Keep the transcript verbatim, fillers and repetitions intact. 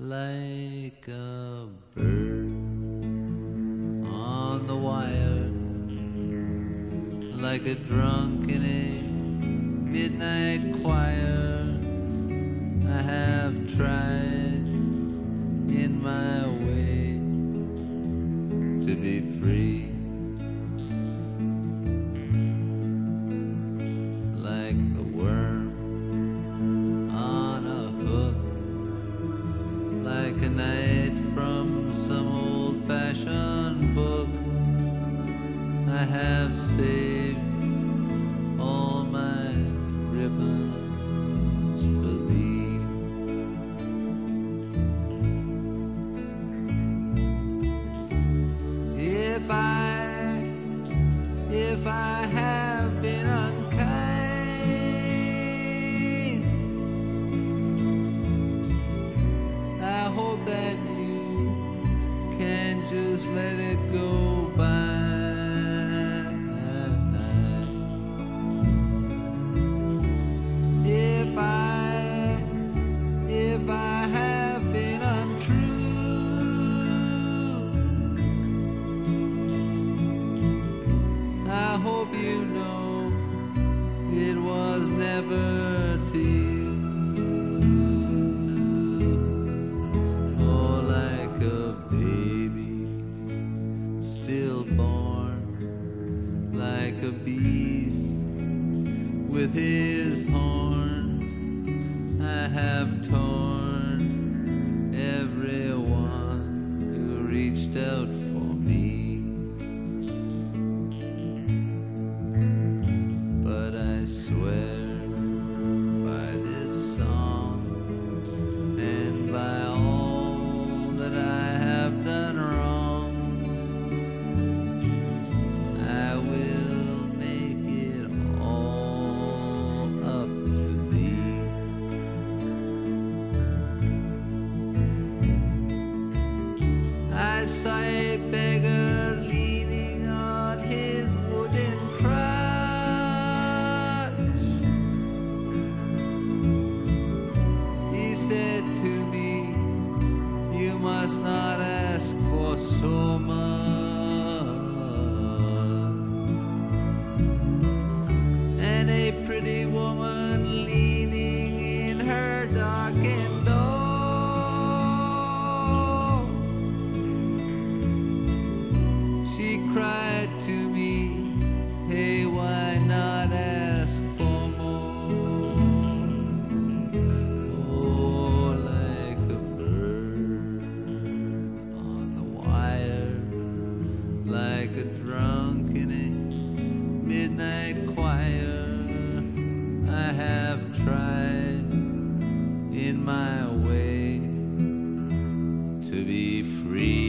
like a bird on the wire, like a drunk in a midnight choir. I have tried in my way to be free, like the worm on a hook, like a night from some old-fashioned book. I have saved all my ribbons for thee. If I, if I have been unkind, I hope that you can just let it go by. If I, if I have been untrue, I hope you know it was never to you. Oh, like a baby stillborn, like a beast with his horn. I have torn everyone who reached out for me, but I swear by this song and by all that I have done wrong, I will make it all up to thee. I saw a beggar leaning on his wooden crutch. He said to me, you must not ask for so much. And a pretty woman leaning in her darkened door, she cried to me, hey, why not ask for more? Oh, like a bird on the wire, like a drunk in a midnight choir. I have tried in my way to be free.